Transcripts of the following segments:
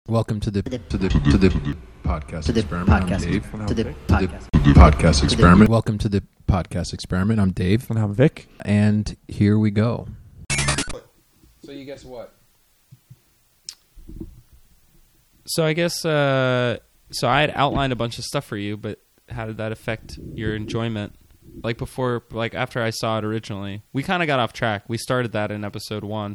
Welcome to the podcast experiment. I'm Dave. To the Podcast experiment. Welcome to the podcast experiment. I'm Dave. And I'm Vic. And here we go. So you guess what? So I guess, so I had outlined a bunch of stuff for you, but how did that affect your enjoyment? Like before, like after I saw it originally, we kind of got off track. We started that in episode 1.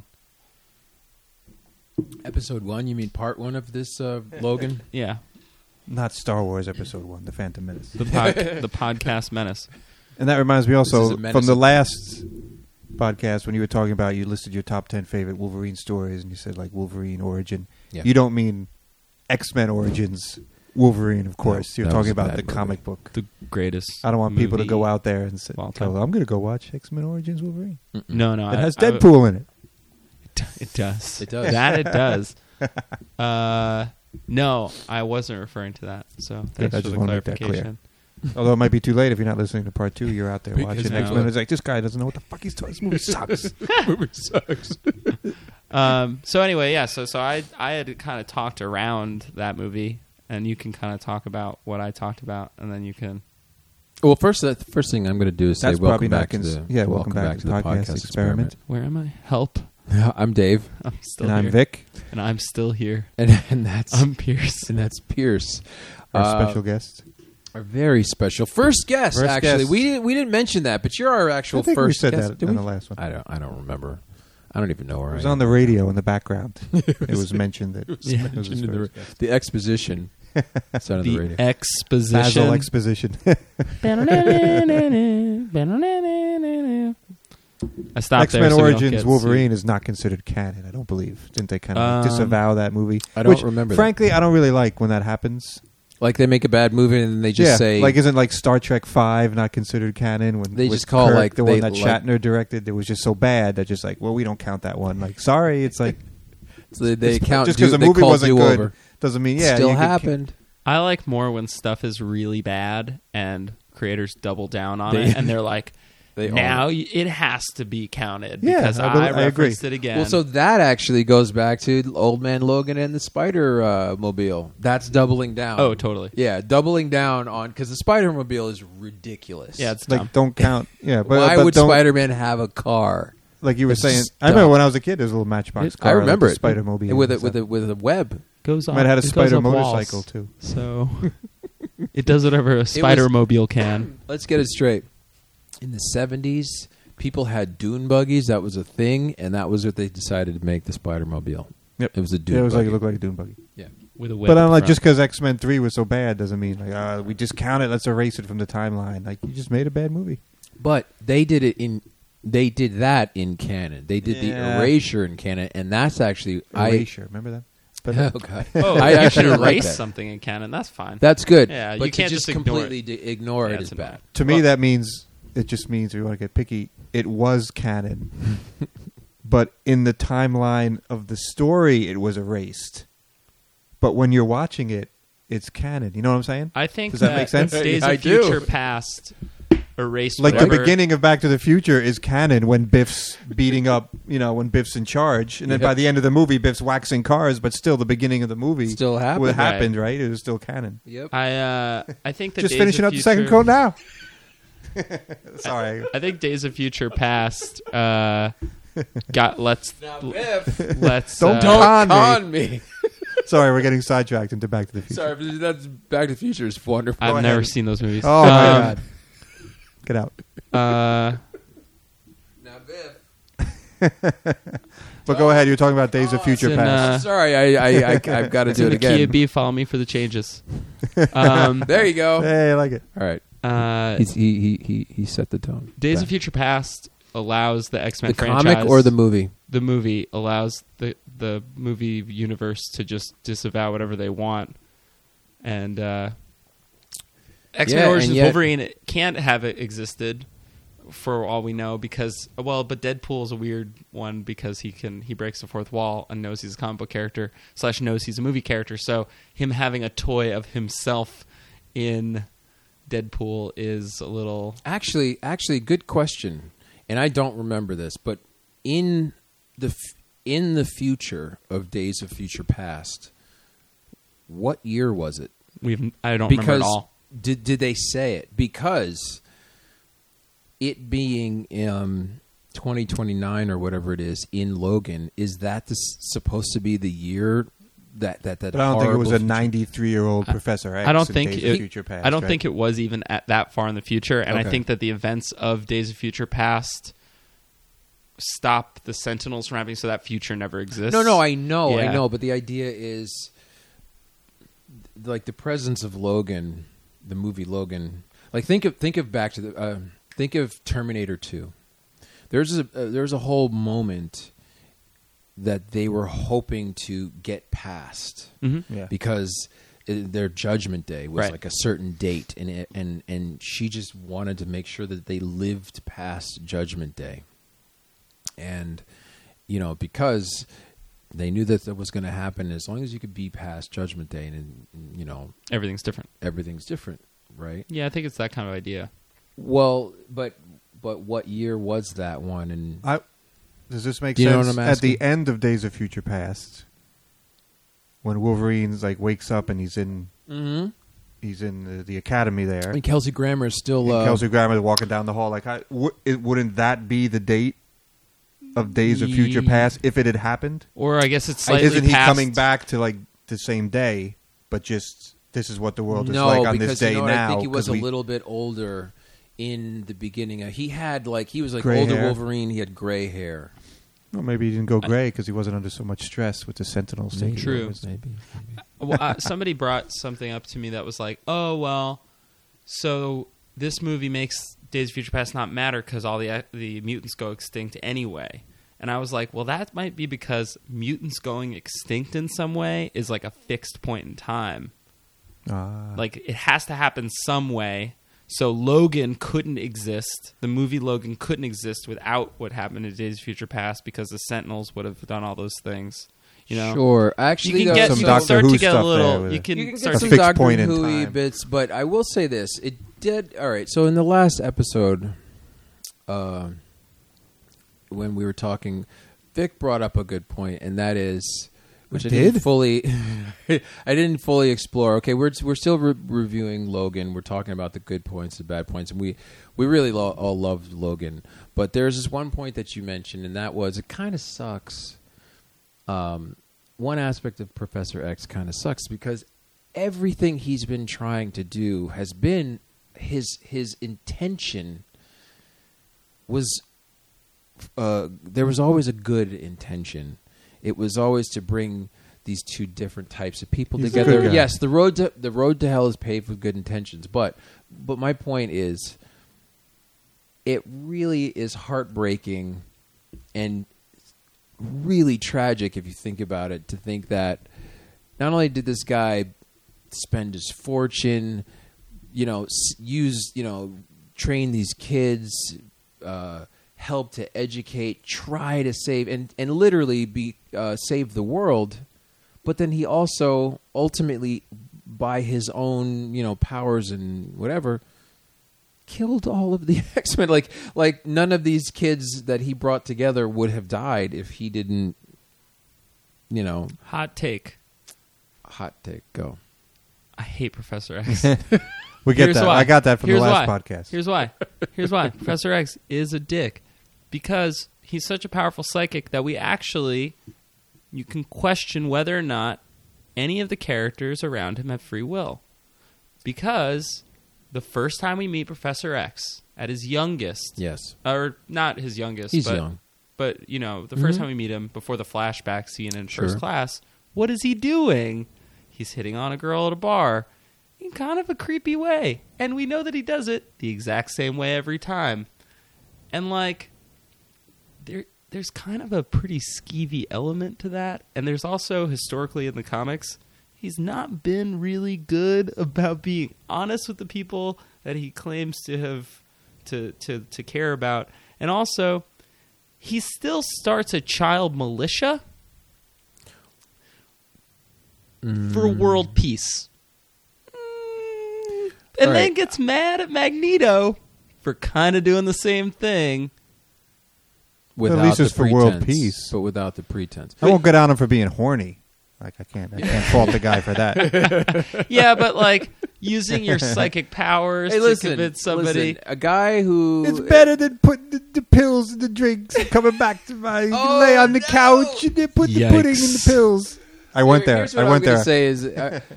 Episode 1? You mean part 1 of this, Logan? Yeah. Not Star Wars Episode 1, The Phantom Menace. The podcast Menace. And that reminds me also, This is a from the last podcast when you were talking about, you listed your top 10 favorite Wolverine stories, and you said like Wolverine Origin. Yeah. You don't mean X-Men Origins Wolverine, of course. No, You're that was talking a about bad the movie. comic book. The greatest I don't want people to movie go out there and say, of all time. I'm going to go watch X-Men Origins Wolverine. No, It has Deadpool in it. It does. It does. That it does. No, I wasn't referring to that. So Good, thanks I for just the wanna make that clarification. Although it might be too late if you're not listening to part 2. You're out there Because watching now- X-Men. It's like, this guy doesn't know what the fuck he's talking. This movie sucks. movie sucks. So anyway, yeah. So I had kind of talked around that movie, and you can kind of talk about what I talked about, and then you can. Well, first thing I'm going to do is say That's probably welcome not back to the welcome back to the podcast experiment. Where am I? Help! I'm Dave, I'm still And here. I'm Vic, And I'm still here. and that's I'm Pierce. and that's Pierce, our special guest. our very special first guest. First Actually, guest. we didn't mention that, but you're our actual I think first we said guest. that Did in we? the last one. I don't remember. I don't even know where It was I on the radio in the background. It was mentioned that was it was mentioned his in first guest. the exposition. Sound of the radio. The exposition. Basil exposition. I stopped there. X-Men so we don't Origins get Wolverine is not considered canon, I don't believe. Didn't they kind of Um, disavow that movie? I don't remember that. Frankly, I don't really like when that happens. Like they make a bad movie and then they just say, like isn't like Star Trek 5 not considered canon? When They with just call, Kirk, like, the they one that like- Shatner directed. It was just so bad that just like, well, we don't count that one. Like, sorry, it's like so they count. just because the they movie call wasn't do-over. good doesn't mean yeah. Still you could happened. I like more when stuff is really bad and creators double down on it, and they're like, They now own it has to be counted Yeah, because I I agree. referenced it again. Well, so that actually goes back to Old Man Logan and the Spider Mobile. That's doubling down. oh, totally. Yeah, doubling down on because the Spider Mobile is ridiculous. Yeah, it's dumb. like don't count. Yeah, but why but would don't- Spider-Man have a car? Like you were It's saying, just I remember dumb. when I was a kid, there was a little Matchbox car. I remember like it Spider Mobile with a web. goes on. Might have had a it goes Spider up walls. motorcycle too. So it does whatever a Spider Mobile can. Let's get it straight. In the 70s, people had dune buggies. That was a thing, and that was what they decided to make the Spider Mobile. Yep. It was a dune Yeah, it was buggy. like it looked like a dune buggy. Yeah. With a whip But at I'm the like, front. just because X-Men 3 was so bad doesn't mean like we just count it. Let's erase it from the timeline. Like you just made a bad movie. But they did it in. They did that in canon. They did the Yeah. erasure in canon, and that's actually Erasure, remember that? But okay. Oh, I you actually can like erase that. something in canon. That's fine. That's good. Yeah, but you can't to just just ignore completely ignore Yeah, it it's is bad. to me, Well- that means it just means if you want to get picky, it was canon. But in the timeline of the story, it was erased. But when you're watching it, it's canon. You know what I'm saying? I think Does that make sense? Days I of do. Future Past erased Like whatever. the beginning of Back to the Future is canon when Biff's beating up, when Biff's in charge, and then Yeah. by the end of the movie, Biff's waxing cars, but still the beginning of the movie Still happened. what Right. happened, right? It was still canon. Yep. I think that Just Days finishing of up the Future, second quote now. Sorry. I think Days of Future Past got let's Don't Don't Con me. con me. Sorry, we're getting sidetracked into Back to the Future. Sorry, but that's Back to the Future is wonderful. I've Go never ahead. seen those movies. Oh my God. Get out. Uh, Now, Biff. But go ahead. You're talking about Days of Future in, Past. Sorry, I've got to it's do in it the Kia again. B. Follow me for the changes. There you go. Hey, I like it. All right. He set the tone. Days of Okay. Future Past allows the X-Men The franchise. comic or the movie? The movie allows the movie universe to just disavow whatever they want, and X-Men Yeah, Origins and yet- Wolverine can't have it existed for all we know because but Deadpool's a weird one because he breaks the fourth wall and knows he's a comic book character / knows he's a movie character, so him having a toy of himself in Deadpool is a little Actually, good question. And I don't remember this, but in the future of Days of Future Past, what year was it? I don't remember at all. Did they say it? Because it being 2029 or whatever it is in Logan, is that supposed to be the year that But I don't think it was a 93-year-old Professor X. I don't in think Days of Future Past, I don't right? think it was even at that far in the future, and I Okay. think that the events of Days of Future Past stop the Sentinels from happening, so that future never exists. No, I know, Yeah. but the idea is like the presence of Logan, the movie Logan. Like think of back to the think of Terminator 2. There's a whole moment that they were hoping to get past Yeah. because their Judgment Day was Right. like a certain date, and she just wanted to make sure that they lived past Judgment Day, and because they knew that was going to happen. As long as you could be past Judgment Day, and Everything's different. everything's different, right? Yeah, I think it's that kind of idea. Well, but what year was that one? And Does this make Do you know sense? what I'm At the asking? end of Days of Future Past, when Wolverine's like wakes up and he's in the academy there, and Kelsey Grammer is still and Kelsey Grammer is walking down the hall. Like, wouldn't that be the date of Days of Future Past if it had happened? Or I guess it's slightly Isn't he past. coming back to like the same day, but just this is what the world is no, like on because this day you know what, now? I think he was 'cause a little bit older in the beginning. He was like Gray older hair. Wolverine. He had gray hair. Well, maybe he didn't go gray because he wasn't under so much stress with the Sentinels. taking True. over his- Maybe. Well, somebody brought something up to me that was like, oh, well, so this movie makes Days of Future Past not matter because all the mutants go extinct anyway. And I was like, well, that might be because mutants going extinct in some way is like a fixed point in time. Like, it has to happen some way. So Logan couldn't exist. The movie Logan couldn't exist without what happened in Days of Future Past because the Sentinels would have done all those things. You know? Sure. Actually, You can that's get some you so- can Doctor start Who to get a stuff little. there with You it. can You can start get a some fixed Doctor point in Who time. bits, but I will say this: it did. All right. So in the last episode, when we were talking, Vic brought up a good point, and that is, which I didn't fully, I didn't fully explore. Okay, we're still reviewing Logan. We're talking about the good points, the bad points, and we really all loved Logan. But there's this one point that you mentioned, and that was it kind of sucks. One aspect of Professor X kind of sucks because everything he's been trying to do has been his intention was there was always a good intention. It was always to bring these two different types of people He's a together. good guy. Yes, the road to hell is paved with good intentions, but my point is it really is heartbreaking and really tragic if you think about it, to think that not only did this guy spend his fortune, train these kids, help to educate, try to save, and literally save the world, but then he also ultimately, by his own powers and whatever, killed all of the X-Men. Like none of these kids that he brought together would have died if he didn't. Hot take. Hot take. Go. I hate Professor X. We get Here's that. why. I got that from Here's the last why. podcast. Here's why. Here's why. Professor X is a dick. Because he's such a powerful psychic that you can question whether or not any of the characters around him have free will. Because the first time we meet Professor X at his youngest, Yes. or not his youngest, He's but, young. but the first time we meet him before the flashback scene in Sure. first class, what is he doing? He's hitting on a girl at a bar in kind of a creepy way. And we know that he does it the exact same way every time. And there's kind of a pretty skeevy element to that. And there's also, historically in the comics, he's not been really good about being honest with the people that he claims to have to care about. And also, he still starts a child militia for world peace. And All then right. gets mad at Magneto for kind of doing the same thing. Without least the it's for world pretense, peace. but without the pretense. I won't get on him for being horny. Like I can't fault the guy for that. Yeah, but like using your psychic powers to convince somebody. Listen, a guy who It's better than putting the pills in the drinks and coming back to my lay on the couch and then put the pudding in the pills. I went there. Here's what I went I'm gonna there. say is,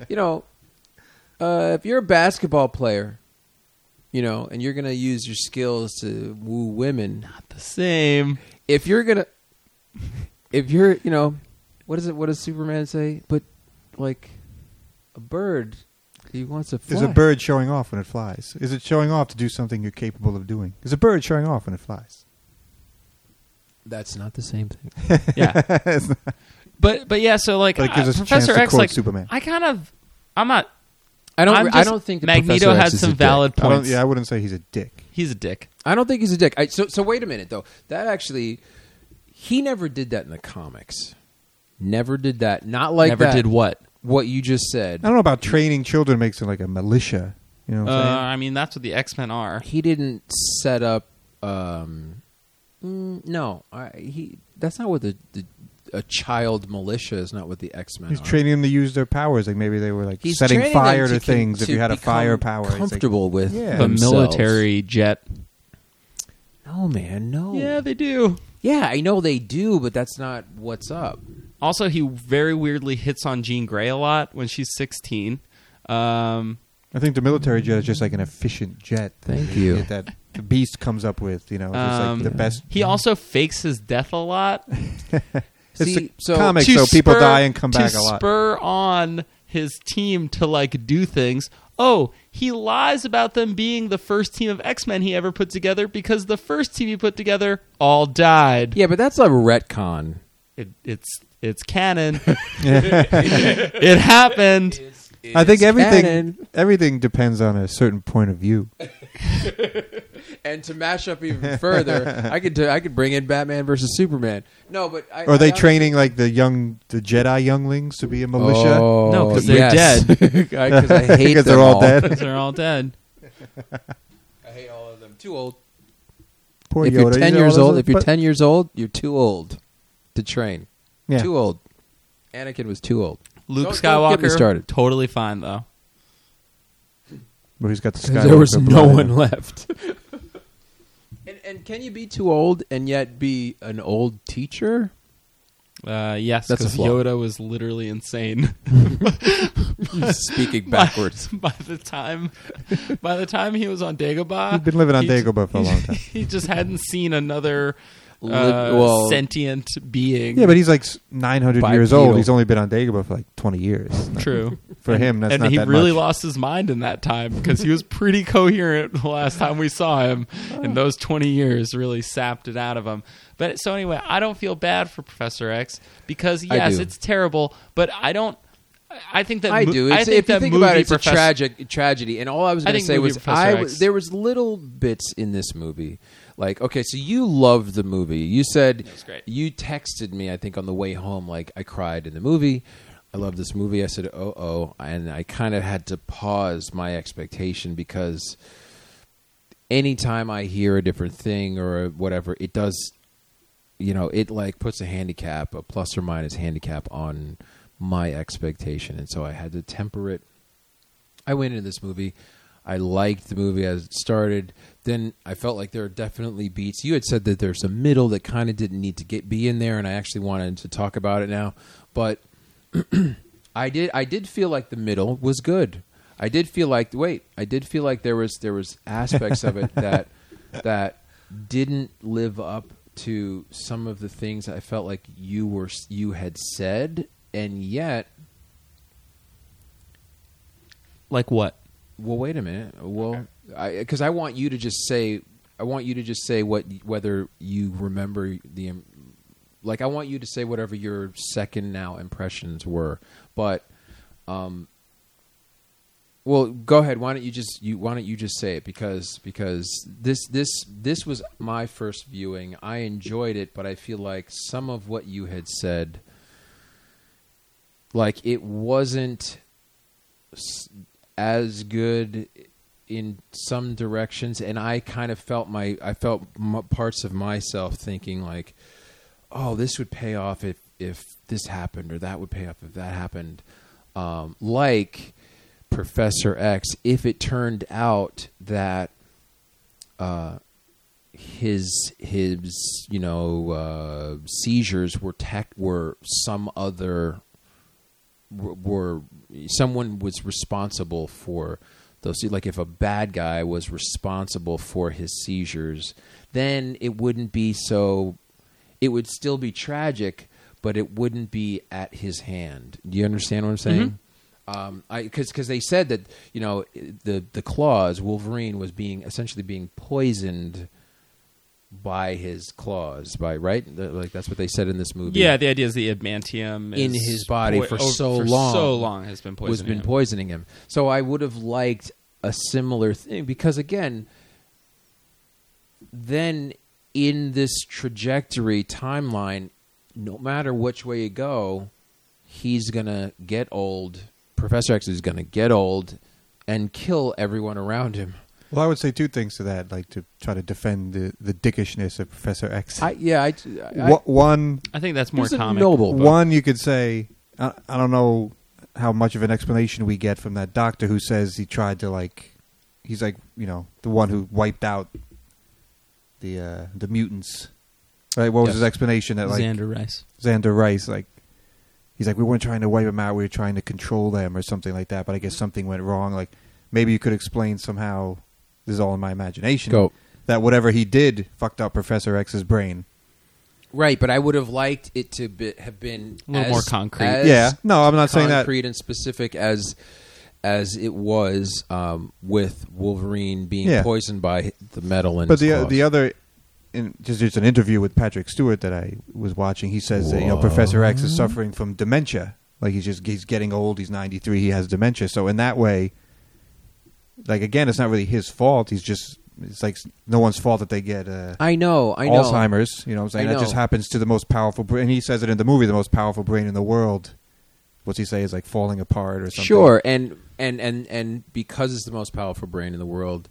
if you're a basketball player, and you're gonna use your skills to woo women, Not the same. if you're, what is it? What does Superman say? But like a bird, he wants to fly. Is a bird showing off when it flies? Is it showing off to do something you're capable of doing? Is a bird showing off when it flies? That's not the same thing. Yeah. It's not- But yeah, so like But it gives us a chance Professor to X, quote like Superman. I'm not. I I'm don't just- think that Magneto Professor had X is some a dick. valid points. I wouldn't say he's a dick. He's a dick. I don't think he's a dick. So wait a minute though. That actually, he never did that in the comics. Never did that. Not like Never that. did what? What you just said. I don't know about training children makes it like a militia. You know what I'm saying? I mean, that's what the X-Men are. He didn't set up. No, that's not what a child militia is. Not what the X-Men. He's are. training them to use their powers. Like maybe they were like He's setting training fire them to things. If you had a become fire power, it's like- comfortable with Yeah. The themselves. military jet. No, man, no. Yeah, they do. Yeah, I know they do, but that's not what's up. Also, he very weirdly hits on Jean Grey a lot when she's 16. I think the military jet is just like an efficient jet. Thank you. That the Beast comes up with. Just like the best. He also fakes his death a lot. It's See, a so- comic, to so people spur- die and come back a To lot. spur on his team to like do things. Oh, he lies about them being the first team of X-Men he ever put together because the first team he put together all died. Yeah, but that's a retcon. It's canon. It happened. I think canon. everything depends on a certain point of view. And to mash up even further, I could bring in Batman versus Superman. No, but Or are they training like the Jedi younglings to be a militia? Oh, No, 'cause they're dead. Because I hate Because them they're all dead. Because they're all dead. I hate all of them. Too old. Poor If Yoda. you're 10 You know, years old, if you're but- 10 years old, you're too old to train. yeah. Too old. Anakin was too old. Luke Don't get me Skywalker, started. totally fine though. But he's got the Because Skywalker there was no blood. one left. And can you be too old and yet be an old teacher? Yes, That's a because flaw. Yoda was literally insane. Speaking backwards. By the time he was on Dagobah, He's been living on he- Dagobah for a long time. He just hadn't seen another Well, sentient being. Yeah, but he's like 900 years Bipedal. old. He's only been on Dagobah for like 20 years. True. For him, that's and not he that really much. lost his mind in that time because he was pretty coherent the last time we saw him. And those 20 years really sapped it out of him. But so anyway, I don't feel bad for Professor X because I yes, do. it's terrible, but I don't. I think that I do. I It's, think if you that think movie about it, it's a Professor- tragedy. And all I was I going to think say movie was, Professor X- there was little bits in this movie. Like, okay, so you loved the movie. You said was great. you texted me, I think, on the way home, like I cried in the movie. I love this movie. I said, oh, and I kind of had to pause my expectation because anytime I hear a different thing or whatever, it does, it like puts a plus or minus handicap on my expectation, and so I had to temper it. I went into this movie. I liked the movie as it started. Then I felt like there were definitely beats. You had said that there's a middle that kind of didn't need to be in there, and I actually wanted to talk about it now. But I did feel like the middle was good. I did feel like there was aspects of it that didn't live up to some of the things I felt like you had said, and yet. Like what? Well, wait a minute. Well, because I want you to just say whether you remember the. Like, I want you to say whatever your second now impressions were, but, well, go ahead. Why don't you just say it because this was my first viewing. I enjoyed it, but I feel like some of what you had said, like it wasn't as good in some directions, and I kind of felt parts of myself thinking like, oh, this would pay off if this happened, or that would pay off if that happened. Like Professor X, if it turned out that his seizures were some other were someone was responsible for those. Like if a bad guy was responsible for his seizures, then it wouldn't be so. It would still be tragic, but it wouldn't be at his hand. Do you understand what I'm saying? Because they said that the claws, Wolverine was essentially being poisoned by his claws, right? Like that's what they said in this movie. Yeah, the idea is the adamantium in his body for so long has been poisoning him. So I would have liked a similar thing because again, then in this trajectory timeline, no matter which way you go, he's gonna get old. Professor X is gonna get old and kill everyone around him. Well, I would say two things to that, like to try to defend the dickishness of Professor X. One, I think that's more comic. Noble. One, you could say, I don't know how much of an explanation we get from that doctor who says he tried to he's the one who wiped out the mutants. Right? What was his explanation? That Xander Rice, he's like, we weren't trying to wipe them out, we were trying to control them or something like that. But I guess something went wrong. Like maybe you could explain somehow. This is all in my imagination. That whatever he did fucked up Professor X's brain. Right, but I would have liked it to have been a little more concrete. No, I'm not saying that. Concrete and specific as it was with Wolverine being poisoned by the metal in his claws. But the other, just an interview with Patrick Stewart that I was watching, he says that Professor X is suffering from dementia. Like he's getting old. He's 93. He has dementia. So in that way. Like again, it's not really his fault. It's like no one's fault that they get I know Alzheimer's. You know what I'm saying? That just happens to the most powerful brain. And he says it in the movie, the most powerful brain in the world. What's he say is like falling apart or something. Sure, and because it's the most powerful brain in the world,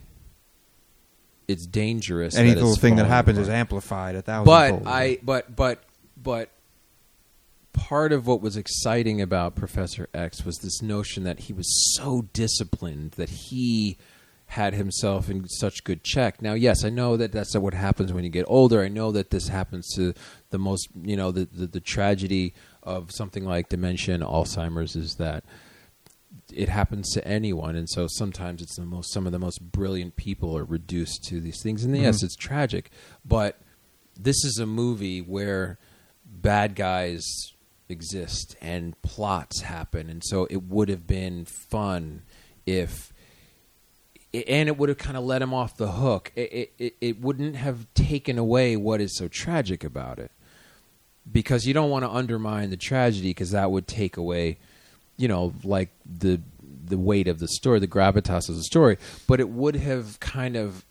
it's dangerous. Any little thing that happens is amplified 1,000-fold. But part of what was exciting about Professor X was this notion that he was so disciplined that he had himself in such good check. Now, yes, I know that that's what happens when you get older. I know that this happens to the most, the tragedy of something like dementia and Alzheimer's is that it happens to anyone. And so sometimes it's some of the most brilliant people are reduced to these things. And yes, it's tragic, but this is a movie where bad guys exist and plots happen, and so it would have been fun and it would have kind of let him off the hook. It wouldn't have taken away what is so tragic about it, because you don't want to undermine the tragedy, because that would take away like the weight of the story, the gravitas of the story. But it would have kind of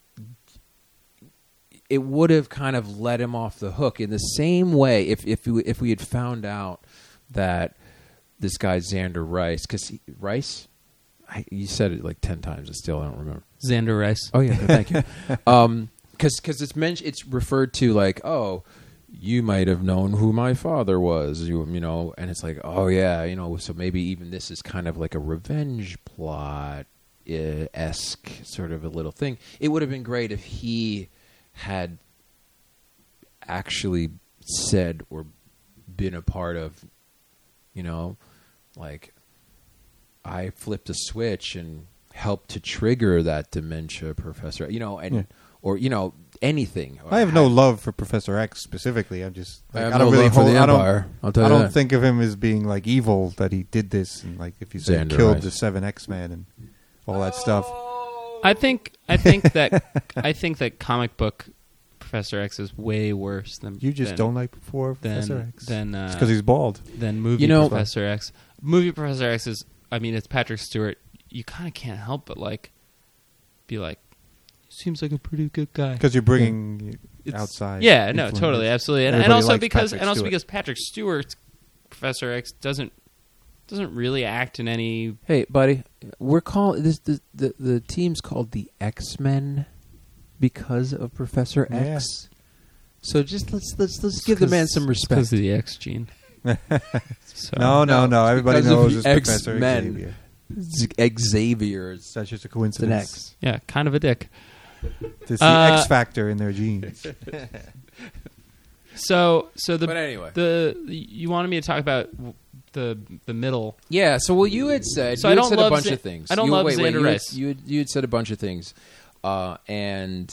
let him off the hook in the same way if we had found out that this guy Xander Rice, you said it like 10 times, I still don't remember. Xander Rice. Oh yeah, thank you. Because it's referred to like, oh, you might have known who my father was, and it's like, oh yeah, so maybe even this is kind of like a revenge plot esque sort of a little thing. It would have been great if he had actually said or been a part of, like I flipped a switch and helped to trigger that dementia, Professor, or anything. I have no love for Professor X specifically. I'm just I don't really hold. I don't think of him as being like evil that he did this, and like if you say killed the 7 X-Men and all that stuff. I think that comic book Professor X is way worse than you just don't like Professor X. It's because he's bald. Than movie Professor X. Movie Professor X is. I mean, it's Patrick Stewart. You kind of can't help but be like, seems like a pretty good guy. Because you're bringing outside. Yeah, no, totally, absolutely, and also because Patrick Stewart's Professor X doesn't really act in any. Hey, buddy, we're calling this the team's called the X-Men because of Professor X. So just let's give the man some respect. Because of the X gene. So, No. Everybody because of knows it's the Professor X-Men. Xavier. Xavier's That's just a the coincidence. next. yeah, kind of a dick. It's the X factor in their genes. So But anyway. you wanted me to talk about the middle. Yeah, so what you had said, So you I had don't said love a bunch Za- of things. I don't you, love wait, Xander you had, Rice. you had said a bunch of things. And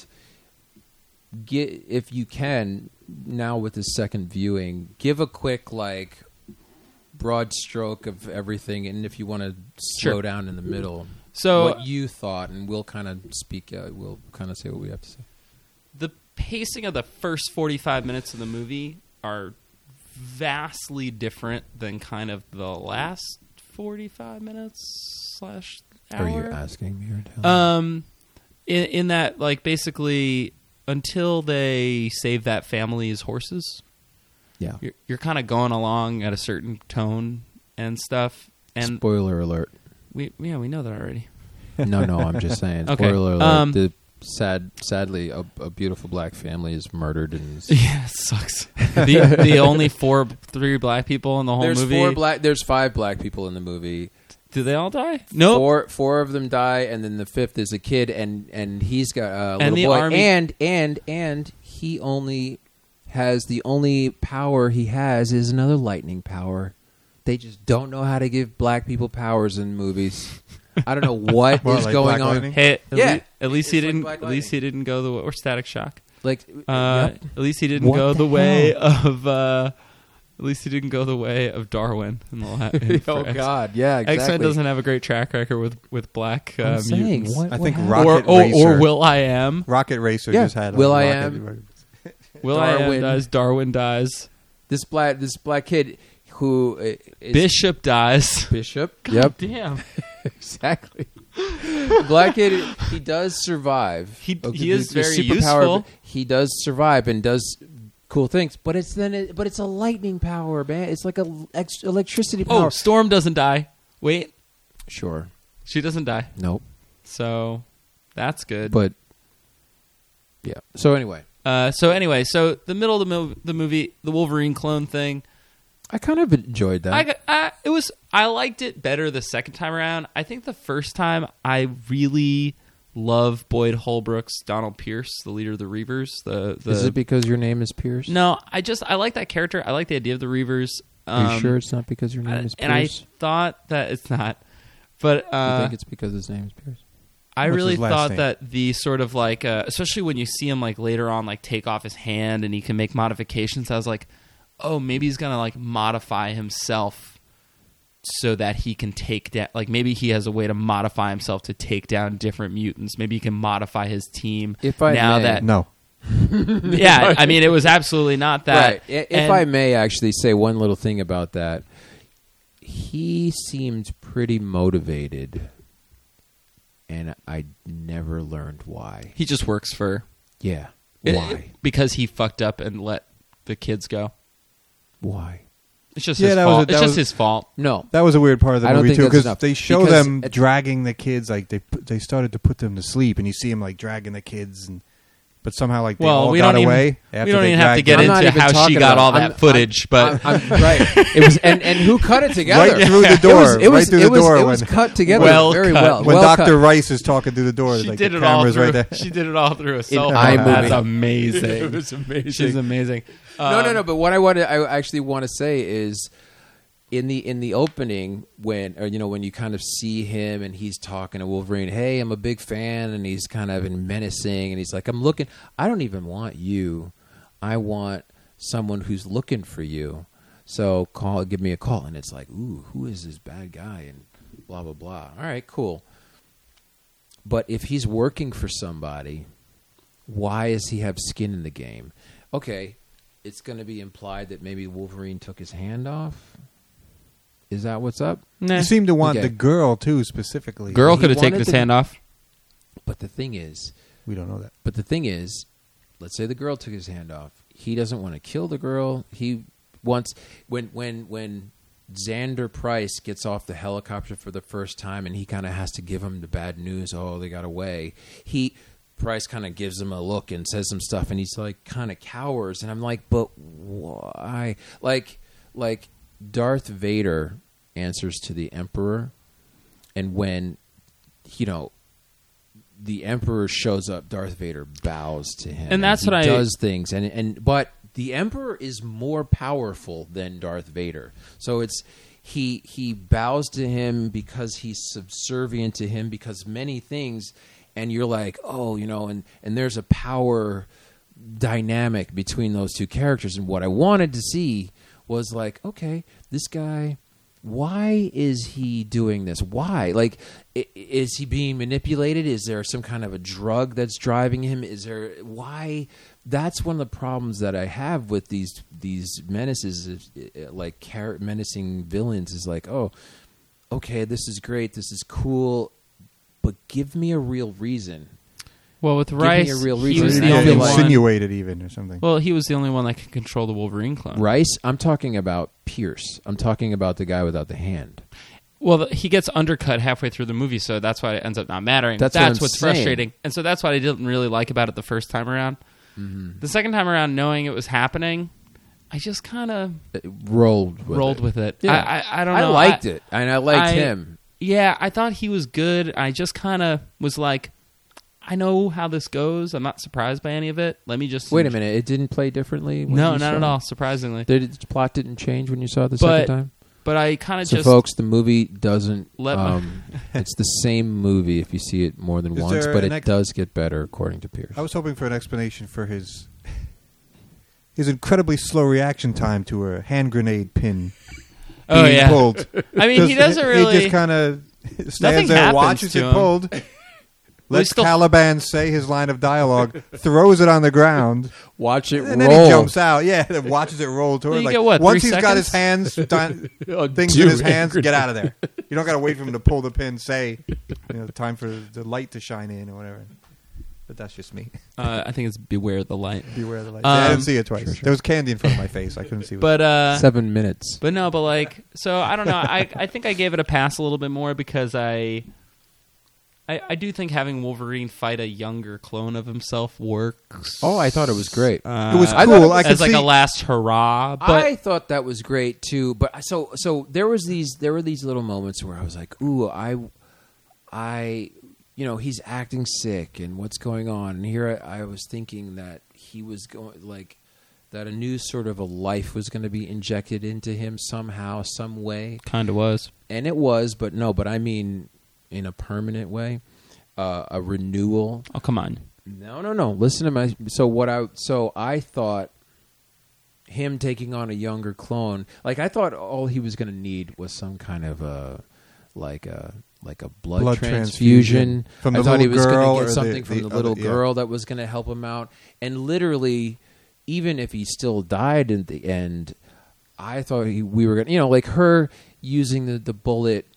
if you can, now with the second viewing, give a quick, like, broad stroke of everything, and if you want to slow Sure. down in the middle, So what you thought, and we'll kind of we'll kind of say what we have to say. the pacing of the first 45 minutes of the movie are vastly different than kind of the last 45 minutes / hour. Are you asking me or telling me? In that, like, basically, until they save that family's horses, Yeah. you're kind of going along at a certain tone and stuff. And Spoiler alert. we know that already. No, I'm just saying. Okay. Spoiler alert. The sadly, a beautiful black family is murdered and Yeah, it sucks. the only three black people in the whole there's movie. There's 5 black people in the movie. Do they all die? No. Four of them die, and then the 5th is a kid, and he's got a And little the boy, army- and he only has the only power he has is another lightning power. They just don't know how to give black people powers in movies. I don't know what What, is like going Black on. Lightning? Hey, Yeah. at least he It's like didn't. Black At least he didn't go or Static Shock. Like, yep. At least he didn't What go the the way of. At least he didn't go the way of Darwin. In the oh God, yeah, exactly. X-Men doesn't have a great track record with black I'm saying, mutants. what I think happened? Rocket Or Racer. Will I Am. Rocket Racer Yeah, just had Will a I rocket- Am. Will I Am Darwin. dies. Darwin dies. This black kid who is Bishop dies. Bishop. Yep, Damn. exactly. Black kid, he does survive. He Okay, is the very superpower, useful. He does survive and does cool things, but it's a lightning power, man. It's like electricity power. Oh, Storm doesn't die. Wait, Sure. she doesn't die. Nope. So that's good. But yeah. So anyway, So the middle of the movie, the Wolverine clone thing. I kind of enjoyed that. I liked it better the second time around. I think the first time I really love Boyd Holbrook's Donald Pierce, the leader of the Reavers. Is it because your name is Pierce? No, I like that character. I like the idea of the Reavers. Are you sure it's not because your name is Pierce? And I thought that it's not, but you think it's because his name is Pierce? I What's really his last thought name? that the sort of like, especially when you see him like later on, like take off his hand and he can make modifications. I was like, oh, maybe he's gonna like modify himself so that he can take down. Like maybe he has a way to modify himself to take down different mutants. Maybe he can modify his team. If I now may. that No. yeah, I mean it was absolutely not that. Right. If I may actually say one little thing about that, he seemed pretty motivated, and I never learned why. He just works for Yeah. Why? because he fucked up and let the kids go. Why? It's just Yeah, his that fault. was- It's that just was- his fault. No. That was a weird part of the I don't movie think too, that's because enough. they show Because them at- dragging the kids, like they started to put them to sleep, and you see him like dragging the kids, but somehow like they all we got don't away. even, after we don't they even have to dragged get them. I'm not into even how she talking got about- all that I'm- footage, but I'm right. It was and who cut it together? Right through the door. It was right through the door. It when was cut together Well very cut. well. when well Dr. cut. Rice is talking through the door, she like did the it all camera's through. right there. She did it all through a cell phone. iMovie. That's amazing. It was amazing. She's amazing. No. But what I actually want to say is, in the opening when you kind of see him and he's talking to Wolverine, hey, I'm a big fan, and he's kind of menacing, and he's like, I don't even want you, I want someone who's looking for you, so give me a call. And it's like, ooh, who is this bad guy, and blah blah blah. All right, cool. But if he's working for somebody, why does he have skin in the game? Okay, it's going to be implied that maybe Wolverine took his hand off. Is that what's up? Nah. You seem to want Okay. the girl too, specifically. Girl He could have taken wanted his to- hand off. But the thing is, We don't know that. let's say the girl took his hand off. He doesn't want to kill the girl. He wants when Xander Price gets off the helicopter for the first time, and he kind of has to give him the bad news. Oh, they got away. Price kind of gives him a look and says some stuff, and he's like kind of cowers, and I'm like, but why? Like Darth Vader answers to the Emperor, and when the Emperor shows up, Darth Vader bows to him, And that's he what does things, but the Emperor is more powerful than Darth Vader, so it's. He bows to him because he's subservient to him because many things, and you're like, oh, and there's a power dynamic between those two characters. And what I wanted to see was like, okay, this guy, why is he doing this? Why? Like, is he being manipulated? Is there some kind of a drug that's driving him? Why? That's one of the problems that I have with these menaces, like menacing villains. Is like, oh, okay, this is great, this is cool, but give me a real reason. Well, with Give Rice, me a real he reason. was And the I only feel like- one. Insinuated even or something. Well, he was the only one that could control the Wolverine clone. Rice, I'm talking about Pierce. I'm talking about the guy without the hand. Well, he gets undercut halfway through the movie, so that's why it ends up not mattering. That's what I'm what's saying. frustrating, and so that's what I didn't really like about it the first time around. Mm-hmm. The second time around, knowing it was happening, I just kind of Rolled with it. Yeah. I don't know. I liked it, and I liked him. Yeah, I thought he was good. I just kind of was like, I know how this goes. I'm not surprised by any of it. Let me just Wait a minute, it didn't play differently? When No, you not saw at it? all. Surprisingly, The plot didn't change when you saw it the But second time? but I kind of So, just folks, the movie doesn't. Let my- It's the same movie if you see it more than Is once, there but an it does get better according to Pierce. I was hoping for an explanation for his incredibly slow reaction time to a hand grenade pin Oh being yeah. pulled. I mean, he doesn't really. He just kind of Nothing stands there, happens watches to it him. pulled. Lets still- Caliban say his line of dialogue, throws it on the ground, Watch it and roll. then he jumps out. Yeah, then watches it roll toward. Well, you Like get what, once 3 he's got his seconds? hands, Oh, things dude, in his hands, hand get out of there. You don't got to wait for him to pull the pin. Say, time for the light to shine in or whatever. But that's just me. I think it's Beware the Light. Beware the light. I didn't see it twice. Sure. There was candy in front of my face. I couldn't see. But 7 minutes. But no, but like, so I don't know. I think I gave it a pass a little bit more because I do think having Wolverine fight a younger clone of himself works. Oh, I thought it was great. it was I thought cool. it was- I could as like see. a last hurrah. But I thought that was great too, but so there were these little moments where I was like, ooh, I he's acting sick and what's going on, and here I was thinking that he was going like that a new sort of a life was going to be injected into him somehow, some way, kind of was. and it was, but I mean in a permanent way, a renewal. Oh, come on. No. Listen to my. So I thought him taking on a younger clone. Like I thought all he was going to need was some kind of a blood transfusion. From the I thought he little was going girl to or get something from the little other- yeah. girl that was going to help him out. And literally, even if he still died in the end, I thought we were going to, like her using the bullet,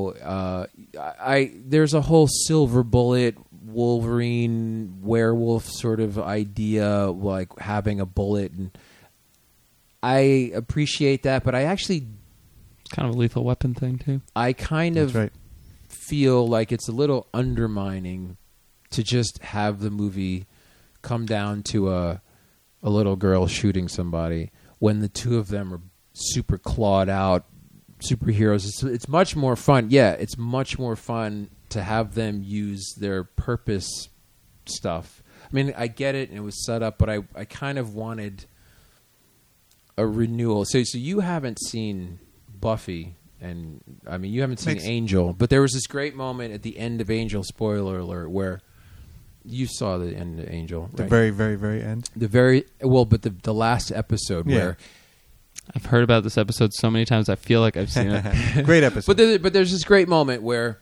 there's a whole silver bullet Wolverine werewolf sort of idea, like having a bullet, and I appreciate that, but I actually It's kind of a lethal weapon thing too. I kind That's of right. feel like it's a little undermining to just have the movie come down to a little girl shooting somebody when the two of them are super clawed out superheroes. It's much more fun. Yeah, it's much more fun to have them use their purpose stuff. I mean, I get it, and it was set up, but I kind of wanted a renewal. So you haven't seen Buffy, and I mean, you haven't seen Angel, but there was this great moment at the end of Angel, spoiler alert, where you saw the end of Angel, The right? very, very, very end. But the last episode Yeah. where I've heard about this episode so many times. I feel like I've seen it. Great episode. but there's this great moment where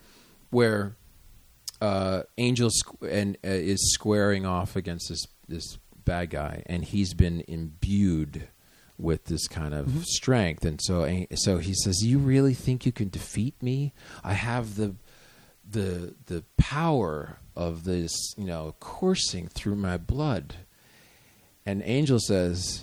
Angel is squaring off against this bad guy, and he's been imbued with this kind of strength, and so he says, "You really think you can defeat me? I have the power of this, coursing through my blood." And Angel says,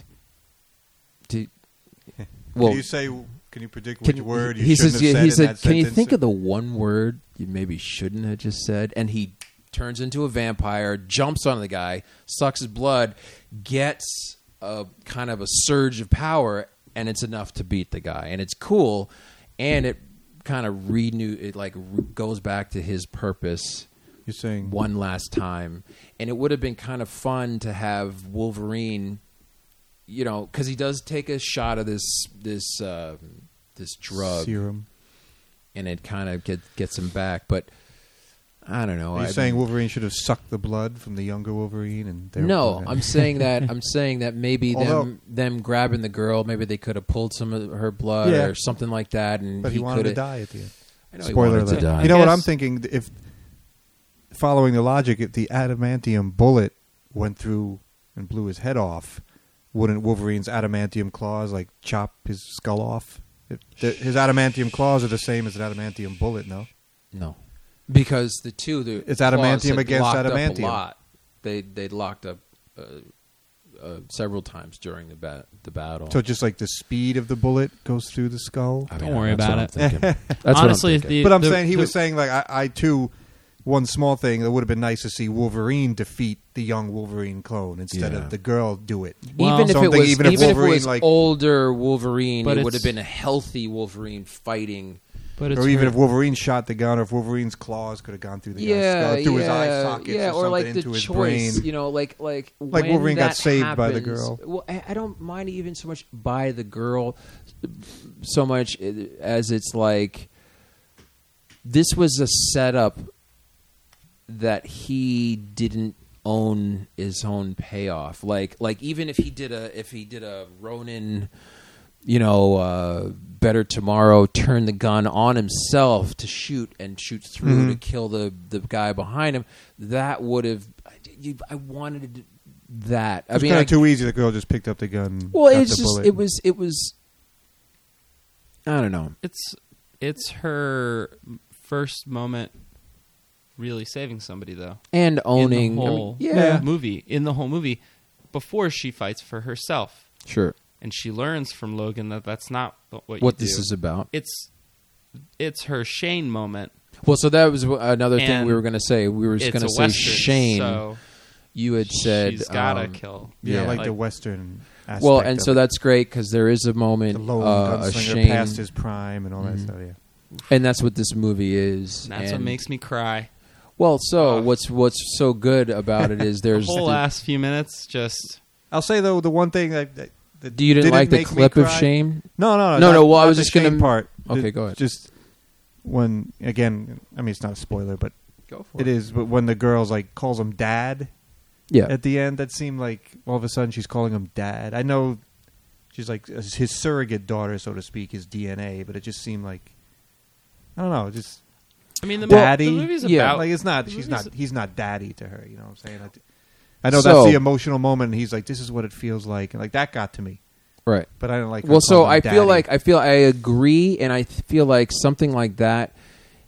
Can you predict which word you he shouldn't says, have said he in said, that "Can you sentence?" think of the one word you maybe shouldn't have just said?" And he turns into a vampire, jumps on the guy, sucks his blood, gets a kind of a surge of power, and it's enough to beat the guy. And it's cool, and it kind of goes back to his purpose. You're saying one last time, and it would have been kind of fun to have Wolverine, because he does take a shot of this drug serum, and it kind of gets him back. But I don't know. Are you saying Wolverine should have sucked the blood from the younger Wolverine? And no, I'm saying that maybe them grabbing the girl, maybe they could have pulled some of her blood or something like that, but he wanted to die at the end. I know Spoiler he wanted alert. to die. You know what I'm thinking? If following the logic, if the adamantium bullet went through and blew his head off, wouldn't Wolverine's adamantium claws chop his skull off? His adamantium claws are the same as an adamantium bullet, no? No, because it's adamantium against adamantium. Up a lot. They locked up several times during the battle. So just the speed of the bullet goes through the skull. Don't worry about it. That's honestly, what I'm but I'm saying he was saying I too. One small thing, it would have been nice to see Wolverine defeat the young Wolverine clone instead of the girl do it. Well, even if it was older Wolverine, but it would have been a healthy Wolverine fighting. Or even if Wolverine shot the gun, or if Wolverine's claws could have gone through the guy's skull, through his eye sockets, or into his brain. Like Wolverine got saved by the girl. Well, I don't mind even so much by the girl, so much as it's this was a setup that he didn't own his own payoff. Like even if he did a Ronin, Better Tomorrow, turn the gun on himself to shoot through to kill the guy behind him, that would have. I wanted that. It was kind of too easy. The girl just picked up the gun. Well, it was. I don't know. It's her first moment. Really saving somebody though, and owning in the whole movie. In the whole movie, before she fights for herself, sure, and she learns from Logan that that's not what this is about. It's her Shane moment. Well, so that was another thing we were going to say. We were just going to say Western, Shane. So you had said she's gotta kill. Yeah, the Western aspect. Well, and so that's great because there is a moment, the a Shane past his prime and all that stuff. Yeah, and that's what this movie is. And that's what makes me cry. Well, so what's so good about it is there's the whole last few minutes. Just I'll say though, the one thing that you didn't like the clip of Shane? No. Well, I was just going to part. Okay, go ahead. Just when again, I mean, it's not a spoiler, but go for it. It is. But when the girl's calls him dad, at the end, that seemed like all of a sudden she's calling him dad. I know she's his surrogate daughter, so to speak, his DNA, but it just seemed like I don't know, just. I mean, the movie's about it's not. He's not daddy to her. You know what I'm saying? I know that's the emotional moment, and he's like, "This is what it feels like," and that got to me. Right. But I don't like. Well, so I feel I agree, and I feel like something like that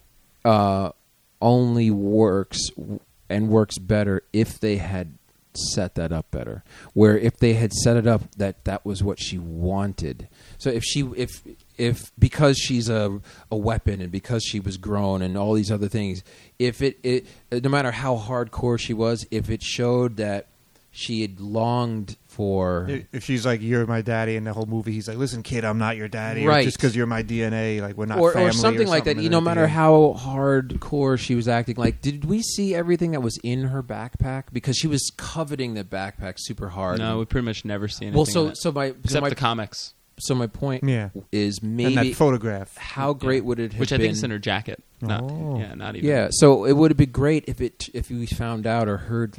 only works and works better if they had set that up better. Where if they had set it up that was what she wanted. So if because she's a weapon and because she was grown and all these other things, if it no matter how hardcore she was, if it showed that she had longed for, if she's like, "You're my daddy," and the whole movie he's like, "Listen, kid, I'm not your daddy," right? Or just because you're my DNA, we're not or family, or something like that. No matter end. how hardcore she was acting, did we see everything that was in her backpack? Because she was coveting the backpack super hard. No, we pretty much never see anything. Well, except the comics. So my point is maybe and that photograph. How great would it have which been? I think is in her jacket. Not even. Yeah, so it would have been great if we found out or heard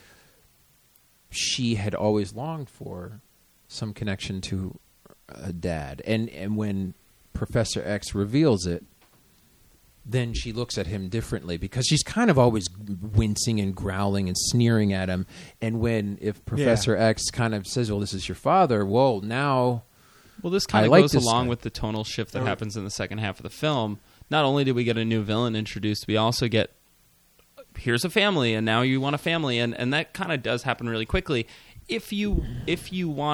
she had always longed for some connection to a dad, and when Professor X reveals it, then she looks at him differently because she's kind of always wincing and growling and sneering at him. And if Professor X kind of says, "Well, this is your father," now. Well, this kind of goes along with the tonal shift that happens in the second half of the film. Not only do we get a new villain introduced, we also get, here's a family, and now you want a family, and that kind of does happen really quickly. If you want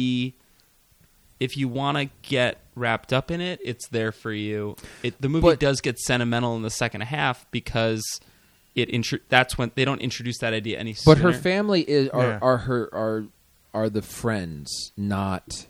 to get wrapped up in it, it's there for you. The movie does get sentimental in the second half because that's when they don't introduce that idea any But sooner. her family Yeah. are the friends, not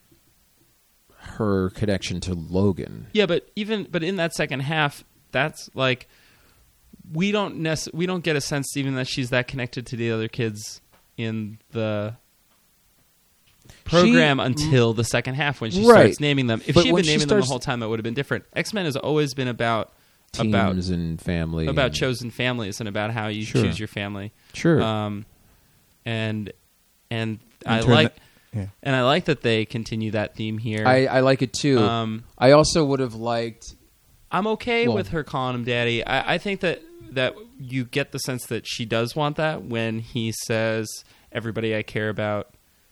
her connection to Logan. Yeah, but in that second half, that's like we don't get a sense even that she's that connected to the other kids in the program until the second half when she starts naming them. If But she had when been she naming them the starts- whole time, it would have been different. X-Men has always been about Teams and family. about chosen families and about how you Sure. choose your family. Sure. And I turn like Yeah. and I like that they continue that theme here. I like it too. I also would have liked. I'm okay Well- with her calling him daddy. I think that you get the sense that she does want that when he says everybody I care about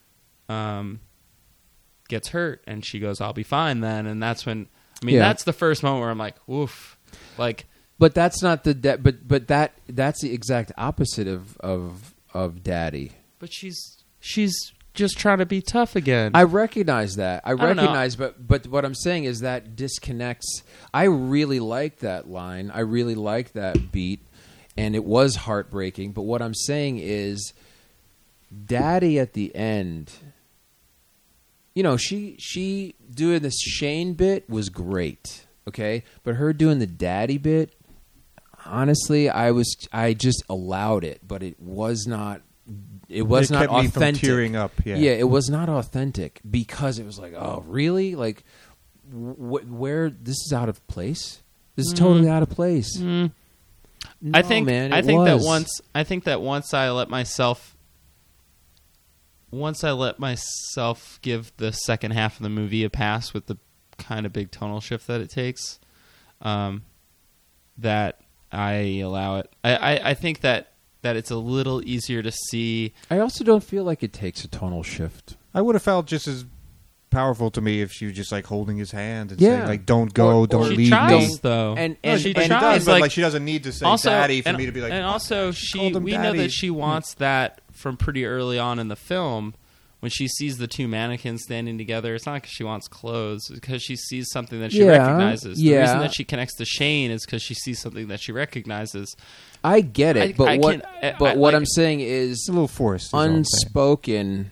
gets hurt, and she goes, I'll be fine then. And that's when, Yeah. that's the first moment where I'm like, oof. Like, But that's not the but that's the exact opposite of Daddy. but she's just trying to be tough again. I recognize that. I don't know. recognize, but what I'm saying is that disconnects. I really like that line. I really like that beat, and it was heartbreaking. But what I'm saying is, Daddy at the end. You know, she doing this Shane bit was great, okay? But her doing the Daddy bit, honestly, I just allowed it, but it was not. It was not kept me from authentic. tearing up. Yeah. It was not authentic because it was like, oh, really? Like, where this is out of place? This is totally out of place. No, I think man, I it think was. that once I let myself give the second half of the movie a pass with the kind of big tonal shift that it takes, that I allow it. I think that it's a little easier to see. I also don't feel like it takes a tonal shift. I would have felt just as powerful to me if she was just like holding his hand and Yeah. saying like, "Don't go, Or don't She leave tries, me." though. And No, she tries, does, but like- like she doesn't need to say Also, "daddy" for and, me to be like. and "Oh, also she called him we know daddy." that she wants that from pretty early on in the film. When she sees the two mannequins standing together, it's not because she wants clothes, it's because she sees something that she Yeah, recognizes. The yeah. reason that she connects to Shane is because she sees something that she recognizes. I get it, but what what I'm saying is It's a little forced. is all I'm saying. unspoken,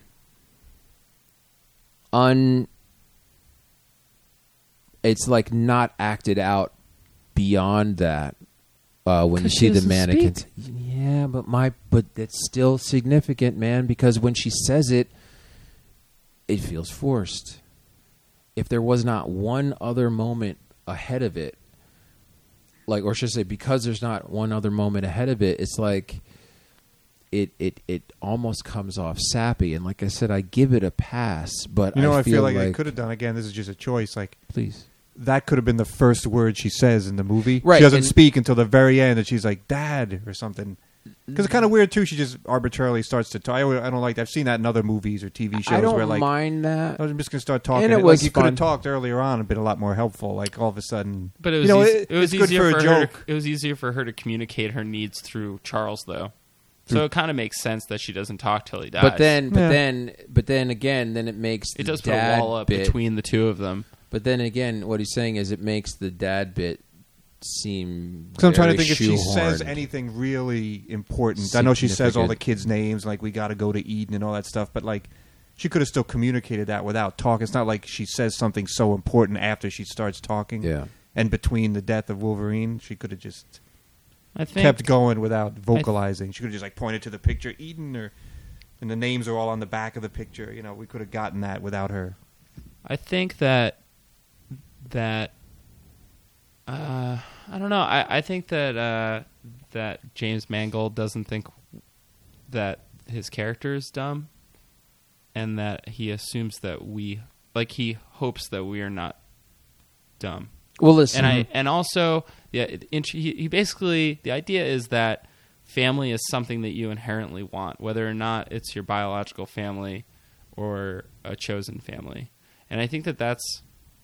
it's like not acted out beyond that when you 'Cause see she the doesn't mannequins. Yeah, but it's still significant, man, because when she says it, it feels forced. If there was not one other moment ahead of it, like, or should I say, because there's not one other moment ahead of it, it's like it almost comes off sappy. And like I said, I give it a pass, but You know, I what I feel like like I could have done. Again, this is just a choice. Like please. that could have been the first word she says in the movie. Right, She doesn't and- speak until the very end, and she's like "Dad" or something. Because it's kind of weird too. She just arbitrarily starts to talk. I don't like. I've seen that in other movies or TV shows I don't where like mind that. I'm just gonna start talking. And it Like, was you could fun. have talked earlier on and been a lot more helpful. Like all of a sudden, But it was you know, it was it's good easier for a her. joke. It was easier for her to communicate her needs through Charles, though. So it kind of makes sense that she doesn't talk till he dies. But then Yeah. again, then it makes it the does put a dad wall up bit. between the two of them. But then again, what he's saying is it makes the dad bit seem. Because I'm trying to very think if she says shoehorned. anything really important. I know she says all Significant. the kids' names, like we got to go to Eden and all that stuff. But like, she could have still communicated that without talking. It's not like she says something so important after she starts talking. Yeah. And between the death of Wolverine, she could have just I think kept going without vocalizing. She could have just like pointed to the picture, Eden, and the names are all on the back of the picture. You know, we could have gotten that without her. I think that I don't know. I think that James Mangold doesn't think that his character is dumb, and that he assumes that he hopes that we are not dumb. Well, listen. And also, yeah, he basically, the idea is that family is something that you inherently want, whether or not it's your biological family or a chosen family. And I think that that's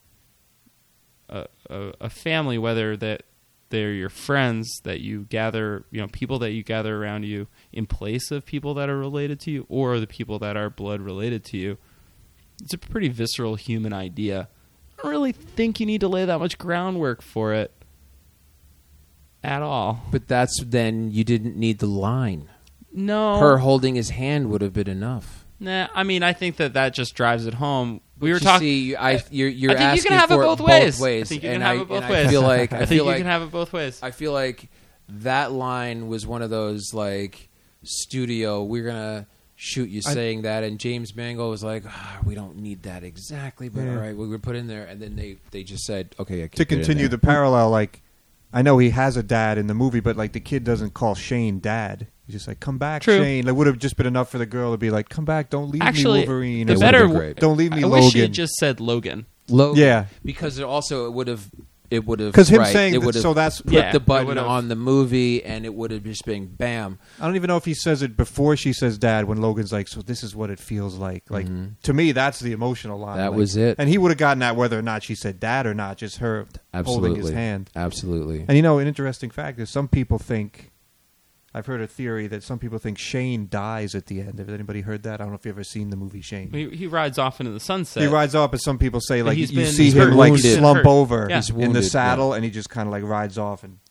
a family, whether that they're your friends that you gather, people that you gather around you in place of people that are related to you, or the people that are blood related to you. It's a pretty visceral human idea. I don't really think you need to lay that much groundwork for it. at all. But that's then you didn't need the line. No. Her holding his hand would have been enough. Nah, I mean, I think that just drives it home. We were You talking. see, you're I think you asking can have it for both ways. ways. I think you and can have it both and ways. I feel like I think you can have it both ways. I feel like that line was one of those like studio. We're gonna shoot you saying that, and James Mangold was like, "We don't need that exactly, but all right, we were put in there." And then they just said, "Okay, I To continue the parallel, like I know he has a dad in the movie, but like the kid doesn't call Shane dad. He's just like, "Come back, True. Shane." It would have just been enough for the girl to be like, "Come back, don't leave Actually, me, Wolverine." the or better- whatever. Don't leave me, I Logan. wish he had just said Logan. Logan, Yeah. because it would have Because him saying it that, would have so that's put Yeah, the it button would've- on the movie, and it would have just been bam. I don't even know if he says it before she says dad when Logan's like, "So this is what it feels like." Like to me, that's the emotional line. That Like- was it. And he would have gotten that whether or not she said dad or not, just her holding his hand. Absolutely. And you know, an interesting fact is some people think, I've heard a theory that some people think Shane dies at the end. Have anybody heard that? I don't know if you've ever seen the movie Shane. He rides off into the sunset. He rides up, and some people say But like he's you been- see he's him hurt. like Wounded. slump Hurt. over Yeah. He's in wounded, the saddle, yeah. and he just kind of like rides off and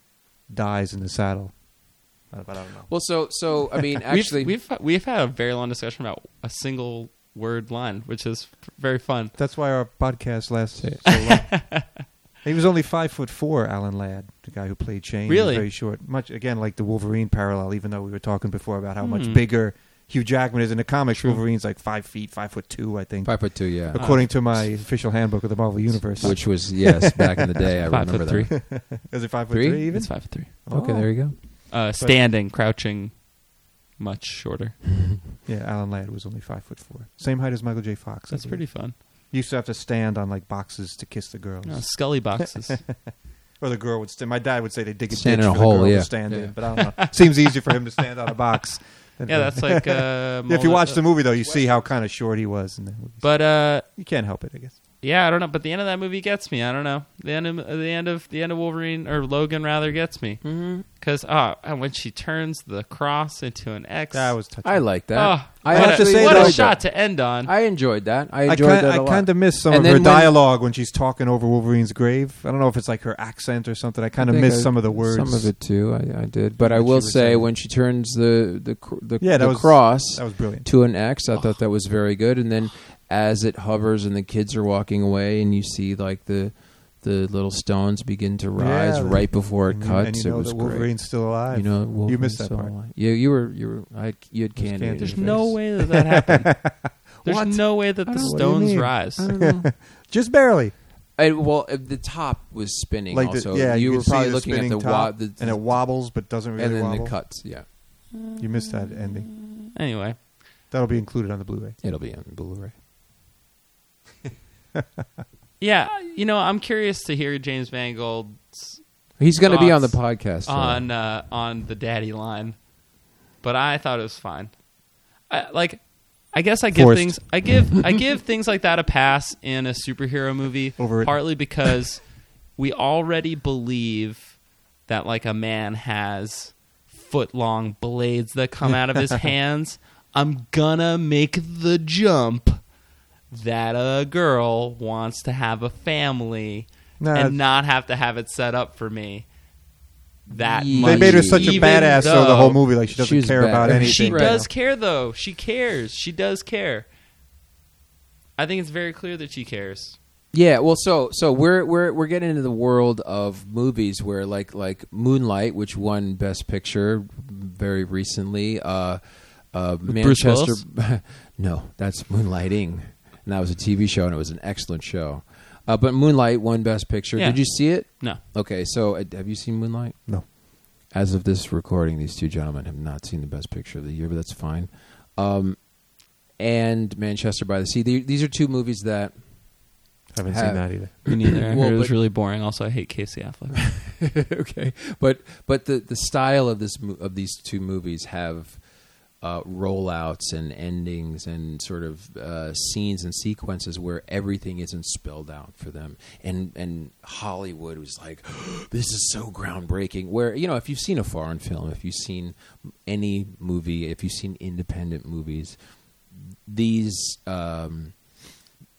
dies in the saddle. But I don't know. Well, so I mean, actually, we've had a very long discussion about a single word line, which is very fun. That's why our podcast lasts so long. He was only 5'4", Alan Ladd, the guy who played Shane. He was Really? very short. Much again like the Wolverine parallel. Even though we were talking before about how much bigger Hugh Jackman is in the comics, True. Wolverine's like 5 feet, 5'2", I think. 5'2", yeah, According to my official handbook of the Marvel Universe. which was back in the day. I remember 5'3". that. Is it 5'3" Three? even? It's 5'3". Okay, there you go. Standing, crouching, much shorter. Yeah, Alan Ladd was only 5'4". Same height as Michael J. Fox. I That's believe. pretty fun. He used to have to stand on like boxes to kiss the girls. Scully boxes. Or the girl would stand. My dad would say they dig a Stand ditch in a for the hole, girl yeah. to stand Yeah. in, but I don't know. Seems easier for him to stand on a box. Yeah, that's like. If you watch the movie though, you see how kind of short he was in that movie. But You can't help it, I guess. yeah, I don't know. But the end of that movie gets me. I don't know. The end of Wolverine or Logan rather gets me because and when she turns the cross into an X, That was touching. I like that. Oh, I have to actually say, what though, a shot to end on. I enjoyed that. I I enjoyed that a lot. kind of miss some And of then her when- dialogue when she's talking over Wolverine's grave. I don't know if it's like her accent or something. I kind of think miss some of the words. Some of it too. I did, but I That will she was say saying. when she turns the Yeah, that was- cross That was brilliant. to an X, I thought that was very good. And then as it hovers and the kids are walking away, and you see like the little stones begin to rise Yeah, right before it and cuts, and you know it was that great. Wolverine's still alive. You know, you Wolverine's missed that still part. alive. Yeah, you were. You had candy. candy. in your There's face. no way that happened. There's What? no way that I the don't know. What do you stones mean? rise. I don't know. Just barely. Well, the top was spinning. Like also, yeah, you you were could probably see the looking at spinning the top, the and it wobbles, but doesn't really and then wobble. the cuts. Yeah, You missed that ending. Anyway, That'll be included on the Blu-ray. it'll be on Blu-ray. yeah, I'm curious to hear James Mangold's He's going to be on the Thoughts podcast so. on the daddy line, but I thought it was fine. I guess I give Forced. things I give things like that a pass in a superhero movie, Overwritten. partly because we already believe that like a man has foot-long blades that come out of his hands. I'm gonna make the jump that a girl wants to have a family Nah, and not have to have it set up for me. That They much. They made her such a Even badass though the though whole movie. Like she doesn't She's care about badass. anything. She Right. does care, though. She cares. She does care. I think it's very clear that she cares. Yeah, well, so we're getting into the world of movies where like Moonlight, which won Best Picture very recently. Bruce Manchester. Willis? No, that's Moonlighting, and that was a TV show, and it was an excellent show. But Moonlight won Best Picture. Yeah. Did you see it? No. Okay, so have you seen Moonlight? No. As of this recording, these two gentlemen have not seen the Best Picture of the year, but that's fine. And Manchester by the Sea. These are two movies that Haven't Have- seen that either. Me neither. I Well, heard it was but- really boring. Also, I hate Casey Affleck. okay, but the style of these two movies have rollouts and endings and sort of scenes and sequences where everything isn't spelled out for them. And Hollywood was like, this is so groundbreaking. Where if you've seen a foreign film, if you've seen any movie, if you've seen independent movies, these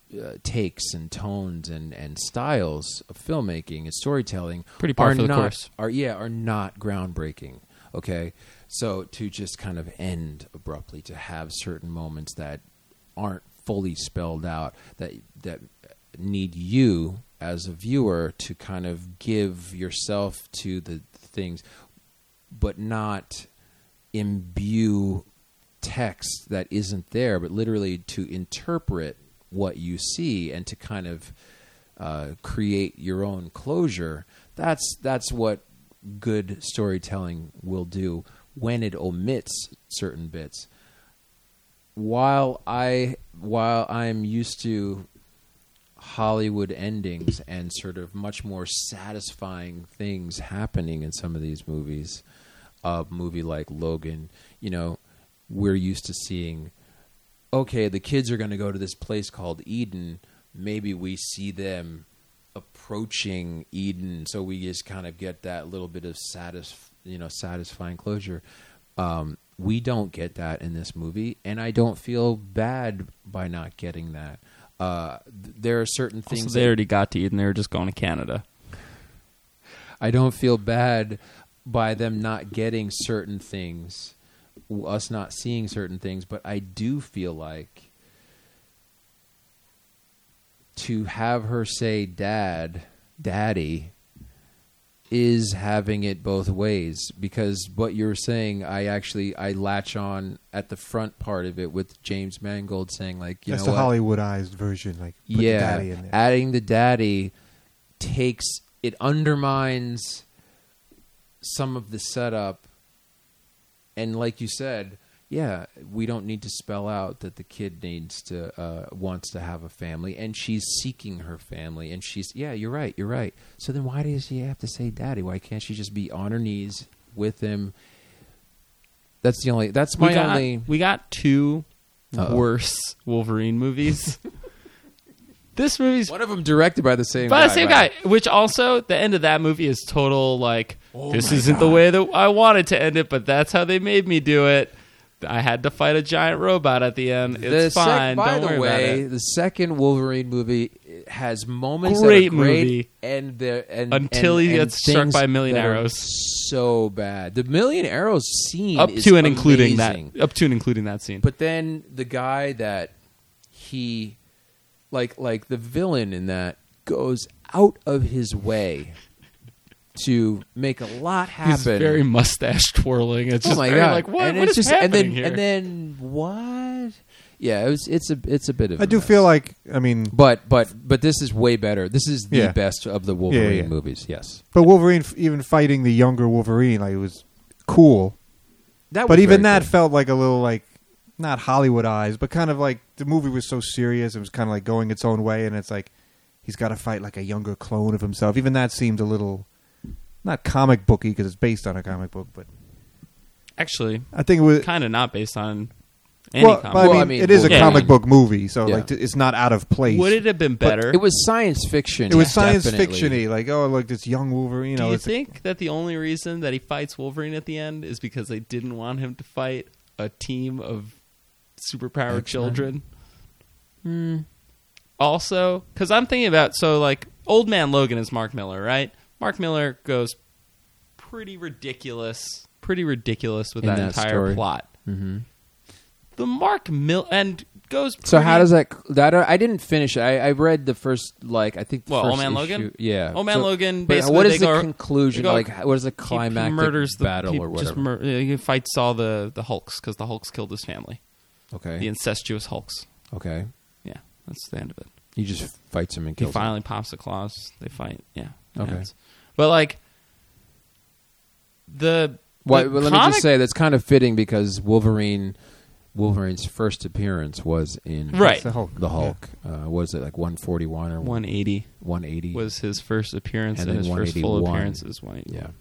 takes and tones and styles of filmmaking and storytelling Pretty par are for the not course. are not groundbreaking. Okay, so to just kind of end abruptly, to have certain moments that aren't fully spelled out, that need you as a viewer to kind of give yourself to the things, but not imbue text that isn't there, but literally to interpret what you see and to kind of create your own closure. That's what good storytelling will do when it omits certain bits. While I'm used to Hollywood endings and sort of much more satisfying things happening in some of these movies, a movie like Logan, we're used to seeing, okay, the kids are going to go to this place called Eden. Maybe we see them approaching Eden, so we just kind of get that little bit of satisfying closure. We don't get that in this movie, and I don't feel bad by not getting that. There are certain things Also, they already got to Eden. They were just going to Canada. I don't feel bad by them not getting certain things, us not seeing certain things, but I do feel like to have her say daddy, is having it both ways, because what you're saying, I latch on at the front part of it with James Mangold saying, like, that's the Hollywoodized version, like put the daddy in there. Adding the daddy undermines some of the setup, and like you said, we don't need to spell out that the kid wants to have a family, and she's seeking her family, and you're right. So then why does she have to say daddy? Why can't she just be on her knees with him? We got two worse Wolverine movies. This movie's one of them directed by the same guy. Which also, the end of that movie is total, like, this isn't the way that I wanted to end it, but that's how they made me do it. I had to fight a giant robot at the end. It's fine. Don't worry about it. The second Wolverine movie has moments great that are great, movie. Until he gets struck by a million arrows. So bad. The million arrows scene up is to and including amazing. that scene. But then the guy that he, like the villain in that, goes out of his way to make a lot happen. He's very mustache twirling. It's just very like, what is happening here? And then what? Yeah, it's a bit of. I do feel like, I mean, but this is way better. This is the best of the Wolverine movies. Yes, but Wolverine, even fighting the younger Wolverine, like, it was cool. But even that felt like a little, like, not Hollywoodized, but kind of like the movie was so serious. It was kind of like going its own way, and it's like he's got to fight like a younger clone of himself. Even that seemed a little. Not comic booky because it's based on a comic book, but actually, I think it was kind of not based on any comic book. I mean, it is a comic book movie, so like it's not out of place. Would it have been better? But it was science fiction. It was science fiction-y, like, oh, look, this young Wolverine. Do you think that the only reason that he fights Wolverine at the end is because they didn't want him to fight a team of superpowered children? Also, because I'm thinking about, like, Old Man Logan is Mark Miller, right? Mark Miller goes pretty ridiculous with that entire story. Plot. Mm-hmm. The Mark Miller and goes. So how does that? I didn't finish it. I read the first, like, I think. Old Man Logan. Yeah, Old Man Logan. Basically, what is the conclusion? Like, what is the climactic murders battle or whatever? He fights all the Hulks because the Hulks killed his family. Okay. The incestuous Hulks. Okay. Yeah, that's the end of it. He just fights him and kills him. He finally pops the claws. They fight. Yeah. Okay. But, like, let me just say that's kind of fitting because Wolverine's first appearance was in the Hulk. Was it like 141 or 180? 180 was his first appearance, and his first 181. full appearance is 181.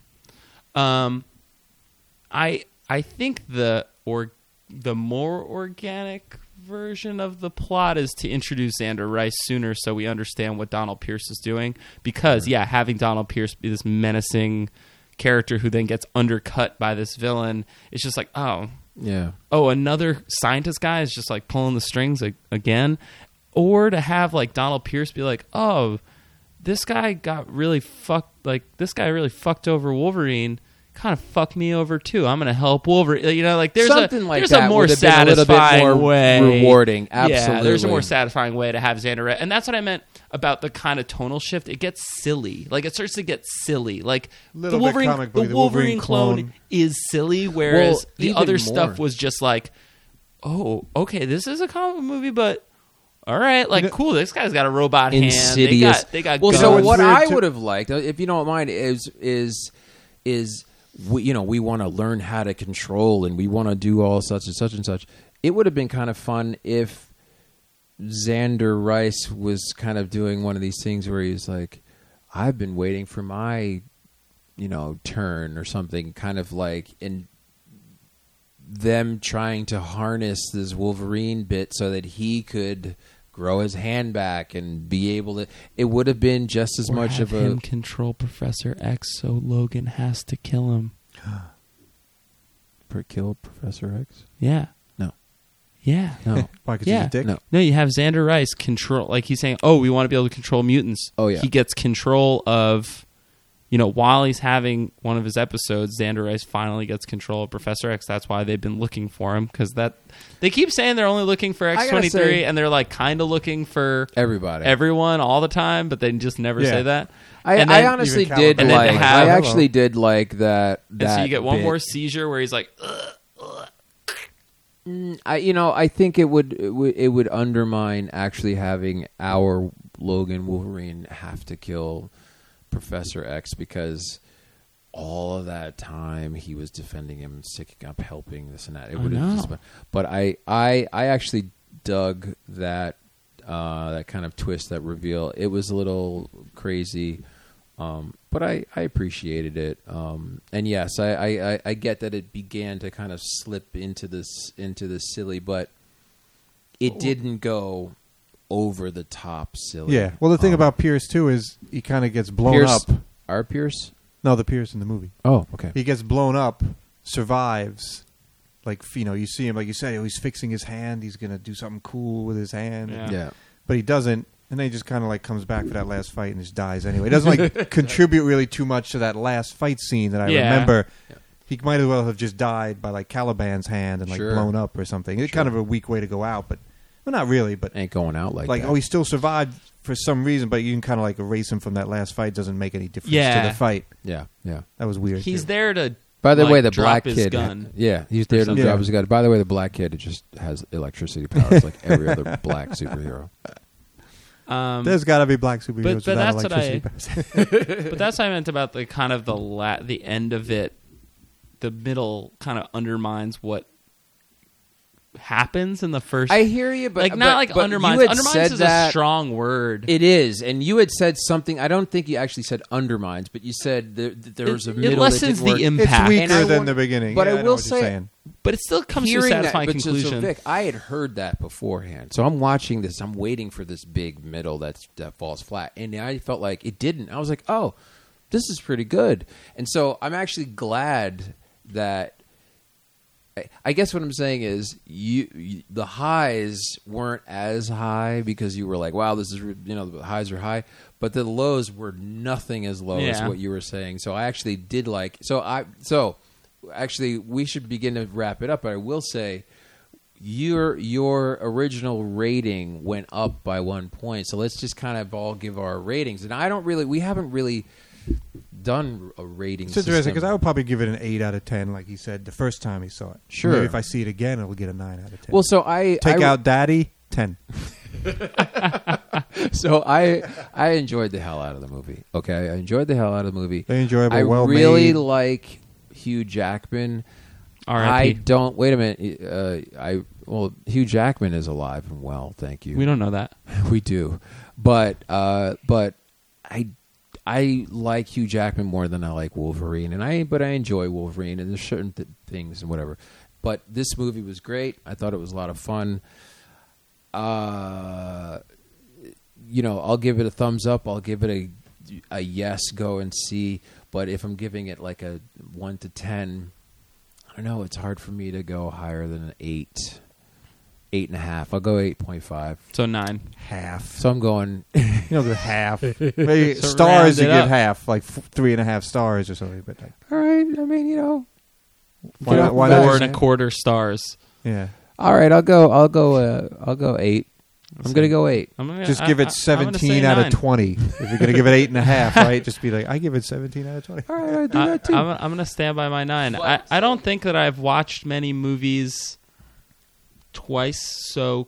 Yeah. I think the more organic version of the plot is to introduce Xander Rice sooner so we understand what Donald Pierce is doing, because having Donald Pierce be this menacing character who then gets undercut by this villain, it's just like, another scientist guy is just like pulling the strings again. or to have like Donald Pierce be like, oh, this guy got really fucked. Like this guy really fucked over Wolverine. Kind of fucked me over too. I'm gonna help Wolverine. You know, like there's Something like there's that a more would have been a little bit satisfying more way, rewarding. Yeah, Absolutely, there's a more satisfying way to have Xander, and that's what I meant about the kind of tonal shift. It gets silly. Like it starts to get silly. Like Little the bit Wolverine, comic book, the Wolverine clone is silly, whereas the even other more. stuff was just like, oh, okay, this is a comic book movie, but. All right, like cool. This guy's got a robot Insidious. hand. They got well. guns. So what weird I to- would have liked, if you don't mind, is we want to learn how to control and we want to do all such and such and such. It would have been kind of fun if Xander Rice was kind of doing one of these things where he's like, I've been waiting for my, turn or something, kind of like in them trying to harness this Wolverine bit so that he could grow his hand back and be able to. It would have been just as Or much have of a. him control Professor X, so Logan has to kill him. Kill Professor X? Yeah. No. Yeah. No. Why? 'Cause Yeah. he's a dick? No. No, you have Xander Rice control. Like he's saying, oh, we want to be able to control mutants. Oh, yeah. He gets control of. While he's having one of his episodes, Xander Rice finally gets control of Professor X. That's why they've been looking for him, because they keep saying they're only looking for gotta X-23, say- and they're like kind of looking for Everybody. everyone all the time, but they just never Yeah. say that. I And then- honestly Even did Caliban. like. And then to have- I actually did like that. And That so you get one bit. more seizure where he's like, I think it would undermine actually having our Logan Wolverine have to kill Professor X, because all of that time he was defending him, sticking up, helping this and that. It I would have know. just been, but I actually dug that that kind of twist, that reveal. It was a little crazy. But I appreciated it, and yes, I get that it began to kind of slip into this silly, but it didn't go over the top silly. Yeah. Well, the thing about Pierce too is he kind of gets blown Pierce, up. our Pierce. No, the Pierce in the movie. Oh, okay. He gets blown up, survives. Like, you see him, like you said, he's fixing his hand. He's gonna do something cool with his hand. Yeah. Yeah. But he doesn't. And then he just kind of like comes back for that last fight and just dies anyway. It doesn't like contribute really too much to that last fight scene that I Yeah. remember. Yeah. He might as well have just died by like Caliban's hand and like Sure. blown up or something. It's Sure. kind of a weak way to go out, but well, not really. But Ain't going out like like, that. oh, he still survived for some reason, but you can kind of like erase him from that last fight. Doesn't make any difference Yeah. to the fight. Yeah, yeah. That was weird. he's too. there to. By the like, way, the drop black his kid. gun. Yeah, he's there to something. drop Yeah. his gun. By the way, the black kid just has electricity powers like every other black superhero. There's got to be black superheroes but without that's what electricity. But that's what I meant about the kind of the end of it. The middle kind of undermines what happens in the first. I hear you, but like not like but undermines. you had Undermines said is that- a strong word. It is, and you had said something. I don't think you actually said undermines, but you said there was a middle. It lessens that didn't the work. impact. It's And I weaker than want- the beginning. but Yeah, I know will what you're say- saying. But it still comes to a Hearing that, satisfying but so conclusion. Vic, I had heard that beforehand, so I'm watching this. I'm waiting for this big middle that falls flat, and I felt like it didn't. I was like, oh, this is pretty good, and so I'm actually glad that. I guess what I'm saying is you the highs weren't as high because you were like, wow, this is the highs are high, but the lows were nothing as low as Yeah. what you were saying. So I actually did like actually we should begin to wrap it up. But I will say your original rating went up by 1 point. So let's just kind of all give our ratings. And we haven't really done a rating It's interesting system. because I would probably give it an 8 out of 10, like he said the first time he saw it. Sure. Maybe if I see it again, it'll get a 9 out of 10. Well, so I take out Daddy, 10. So I enjoyed the hell out of the movie. Okay, I enjoyed the hell out of the movie. Very enjoyable, I well really made. like Hugh Jackman. I R.I.P. don't. Wait a minute. Hugh Jackman is alive and well. Thank you. We don't know that. We do, but I like Hugh Jackman more than I like Wolverine, but I enjoy Wolverine, and there's certain things and whatever. But this movie was great. I thought it was a lot of fun. I'll give it a thumbs up. I'll give it a yes, go and see. But if I'm giving it like a 1 to 10, I don't know. It's hard for me to go higher than an 8. 8.5. I'll go 8.5. So 9. half. So I'm going. The half. Maybe So stars round you it give up. half, like 3.5 stars or something. But All right. I mean, why Get not? off Why the not? Four bat. and a quarter stars. Yeah. all right. I'll go 8. I'm gonna go 8. Just give it 17 out of 20. If you're going to give it 8.5, right? Just be like, I give it 17 out of 20. All right. I'll do that too. I'm going to stand by my 9. I don't think that I've watched many movies twice so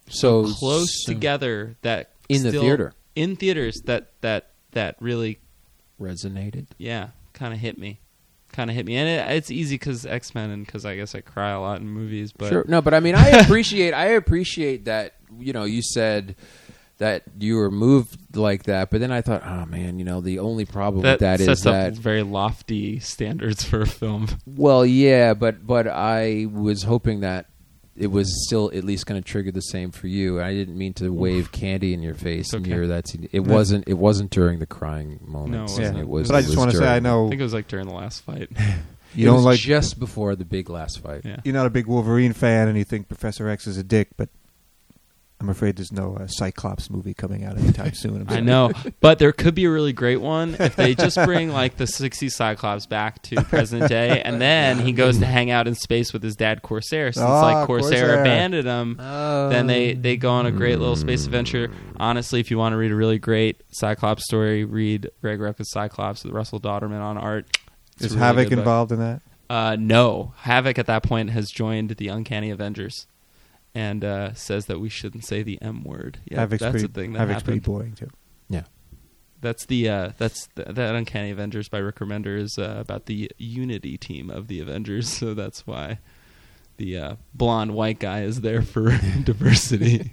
close together that in the still- theater in theaters that really resonated. kind of hit me. And it's easy because X-Men and because I guess I cry a lot in movies. But Sure. No, but I mean, I appreciate that. You said that you were moved like that, but then I thought, oh man, the only problem with that sets is up that. very lofty standards for a film. Well, yeah, but I was hoping that it was still at least going to trigger the same for you. I didn't mean to wave candy in your face, and Okay. it wasn't during the crying moments. No, it Yeah. wasn't. It was. But I it just was want to say, during- I I know think it was like during the last fight. you it don't was like. just before the big last fight. Yeah. You're not a big Wolverine fan, and you think Professor X is a dick, but I'm afraid there's no Cyclops movie coming out anytime soon. I'm I sorry. know, but there could be a really great one if they just bring like the 60s Cyclops back to present day, and then he goes to hang out in space with his dad Corsair. Since like Corsair abandoned him, then they go on a great little space adventure. Honestly, if you want to read a really great Cyclops story, read Greg Rucka's Cyclops with Russell Dauterman on art. It's Is a really Havoc good book. involved in that? No, Havoc at that point has joined the Uncanny Avengers. And says that we shouldn't say the M word. Yeah, Havoc's that's pretty, a thing that Havoc's pretty happened. boring too. That's that Uncanny Avengers by Rick Remender is about the unity team of the Avengers. So that's why the blonde white guy is there for diversity.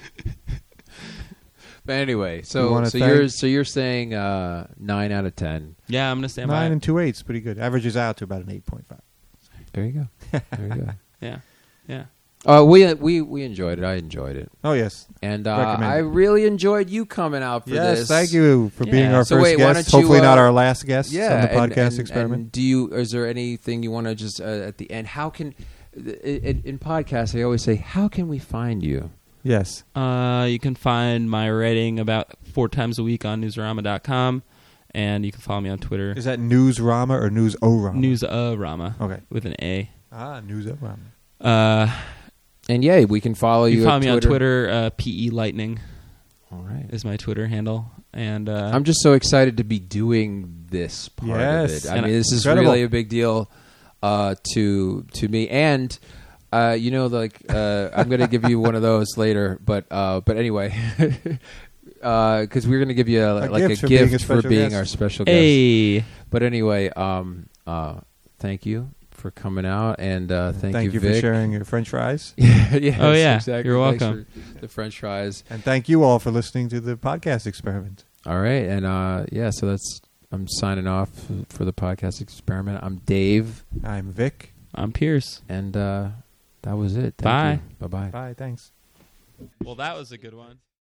But anyway, You so wanna you're saying 9 out of 10. Yeah, I'm gonna stand 9 by. and 2/8, pretty good. Averages out to about an 8.5. There you go. There you go. Yeah. We enjoyed it. I enjoyed it, Oh yes, and Recommend I it. really enjoyed you coming out for yes. this. Thank you for being Yeah. our So first wait, why guest. don't you, Hopefully not our last guest Yeah, on the podcast and experiment. is there anything you want to just at the end? How can in podcasts I always say, how can we find you? Yes. You can find my writing about 4 times a week on newsarama.com, and you can follow me on Twitter. Is that Newsrama or News-O-Rama? Newsarama Okay. with an A. News-O-Rama. And yeah, we can follow you. You follow at me on Twitter. PE Lightning All right. is my Twitter handle, and I'm just so excited to be doing this part Yes. of it. I And mean, this is incredible. really a big deal to me. And I'm going to give you one of those later. But anyway, because we're going to give you a gift for being our special guest. hey. But anyway, thank you for coming out, and thank you, for Vic. sharing your French fries. Yes, Oh, yeah. exactly. You're Thanks welcome. for the French fries. And thank you all for listening to the podcast experiment. All right, and so I'm signing off for the podcast experiment. I'm Dave, I'm Vic. I'm Pierce. and that was it. Bye. Bye bye. Bye. Thanks. Well, that was a good one.